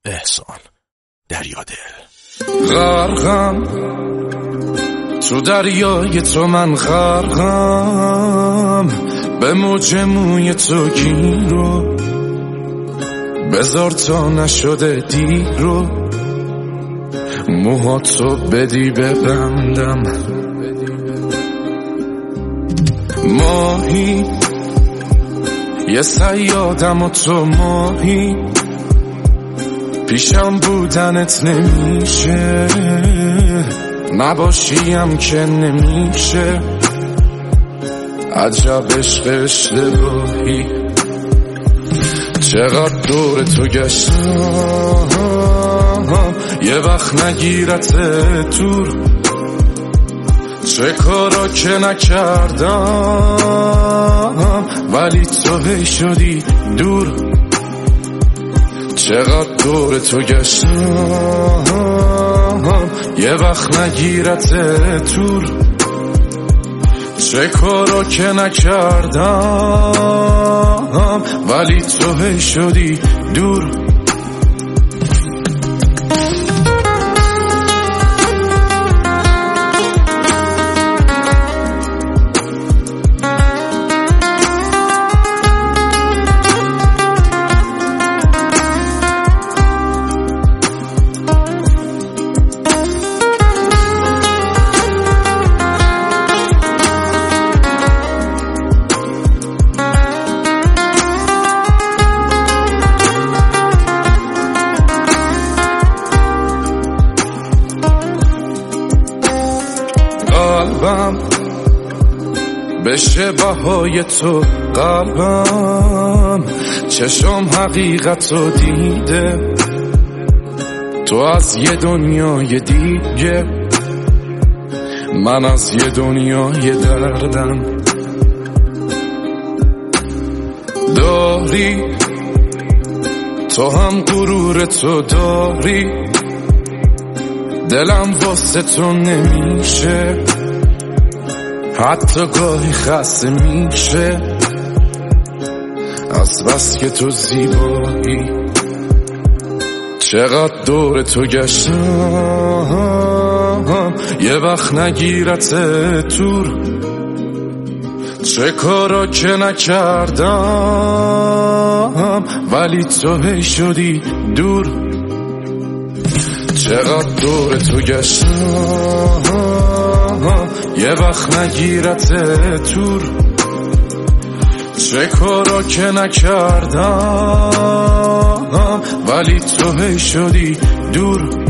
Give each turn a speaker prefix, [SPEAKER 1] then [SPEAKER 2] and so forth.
[SPEAKER 1] احسان دریادل.
[SPEAKER 2] غرقم تو دریای تو، من غرقم به موج موی تو گیرو، بذار تا نشده دیرو، موهاتو بدی ببندم. ماهی یه صیادم و تو ماهی، پیشم بودنت نمیشه، نباشیم که نمیشه. عجب عشق اشتباهی، چقدر دور تو گشتم یه وقت نگیرت دور، چه کارا که نکردم ولی تو هی شدی دور. چقدر دور تو گشتم یه وقت نگیرت دور، چه کارا که نکردم ولی تو هی شدی دور. قلبم بشه بهای تو، قلبم چشم حقیقتو دیده، تو از یه دنیای دیگه، من از یه دنیای دردم. داری تو هم غرور تو داری، دلم واسه تو نمیشه، حتی گاهی خسته میشه از بس که تو زیبایی. چقدر دور تو گشتم یه وقت نگیرت دور، چه کارا که نکردم ولی تو هی شدی دور. چقدر دور تو گشتم یه وقت نگیرت دور، چه کارا که نکردم ولی تو هی شدی دور.